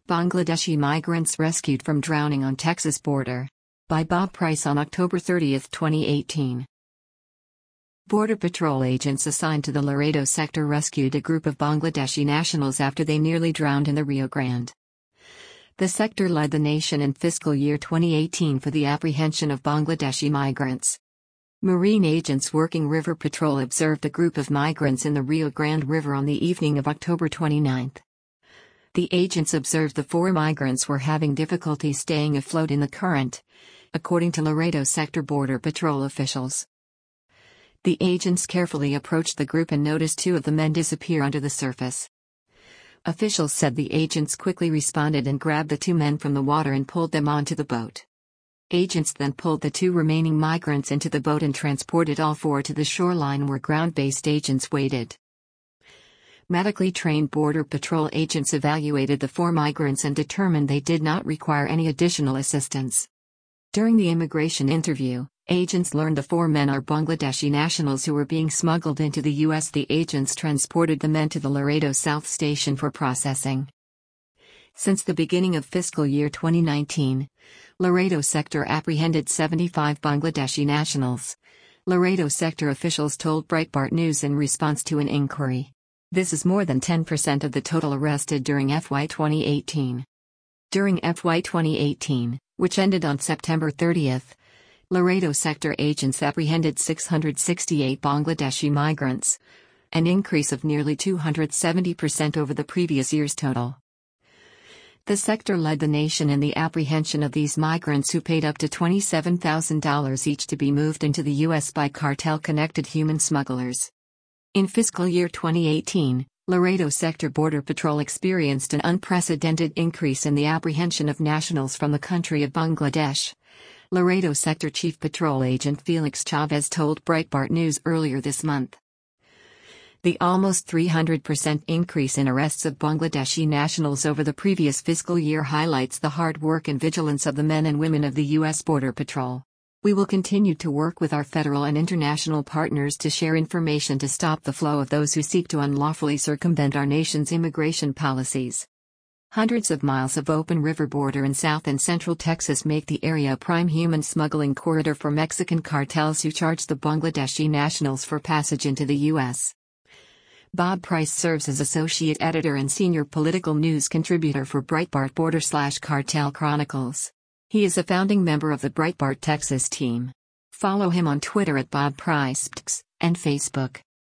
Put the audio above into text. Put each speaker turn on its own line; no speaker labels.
Bangladeshi migrants rescued from drowning on Texas border. By Bob Price on October 30, 2018. Border Patrol agents assigned to the Laredo sector rescued a group of Bangladeshi nationals after they nearly drowned in the Rio Grande. The sector led the nation in fiscal year 2018 for the apprehension of Bangladeshi migrants. Marine agents working river patrol observed a group of migrants in the Rio Grande River on the evening of October 29. The agents observed the 4 migrants were having difficulty staying afloat in the current, according to Laredo Sector Border Patrol officials. The agents carefully approached the group and noticed 2 of the men disappear under the surface. Officials said the agents quickly responded and grabbed the 2 men from the water and pulled them onto the boat. Agents then pulled the 2 remaining migrants into the boat and transported all 4 to the shoreline where ground-based agents waited. Medically trained Border Patrol agents evaluated the 4 migrants and determined they did not require any additional assistance. During the immigration interview, agents learned the 4 men are Bangladeshi nationals who were being smuggled into the U.S. The agents transported the men to the Laredo South Station for processing. Since the beginning of fiscal year 2019, Laredo sector apprehended 75 Bangladeshi nationals, Laredo sector officials told Breitbart News in response to an inquiry. This is more than 10% of the total arrested during FY 2018. During FY 2018, which ended on September 30, Laredo sector agents apprehended 668 Bangladeshi migrants, an increase of nearly 270% over the previous year's total. The sector led the nation in the apprehension of these migrants who paid up to $27,000 each to be moved into the U.S. by cartel-connected human smugglers. In fiscal year 2018, Laredo Sector Border Patrol experienced an unprecedented increase in the apprehension of nationals from the country of Bangladesh. Laredo Sector Chief Patrol Agent Felix Chavez told Breitbart News earlier this month. The almost 300% increase in arrests of Bangladeshi nationals over the previous fiscal year highlights the hard work and vigilance of the men and women of the U.S. Border Patrol. We will continue to work with our federal and international partners to share information to stop the flow of those who seek to unlawfully circumvent our nation's immigration policies. Hundreds of miles of open river border in South and Central Texas make the area a prime human smuggling corridor for Mexican cartels who charge the Bangladeshi nationals for passage into the U.S. Bob Price serves as associate editor and senior political news contributor for Breitbart Border/Cartel Chronicles. He is a founding member of the Breitbart Texas team. Follow him on Twitter at Bob Price and Facebook.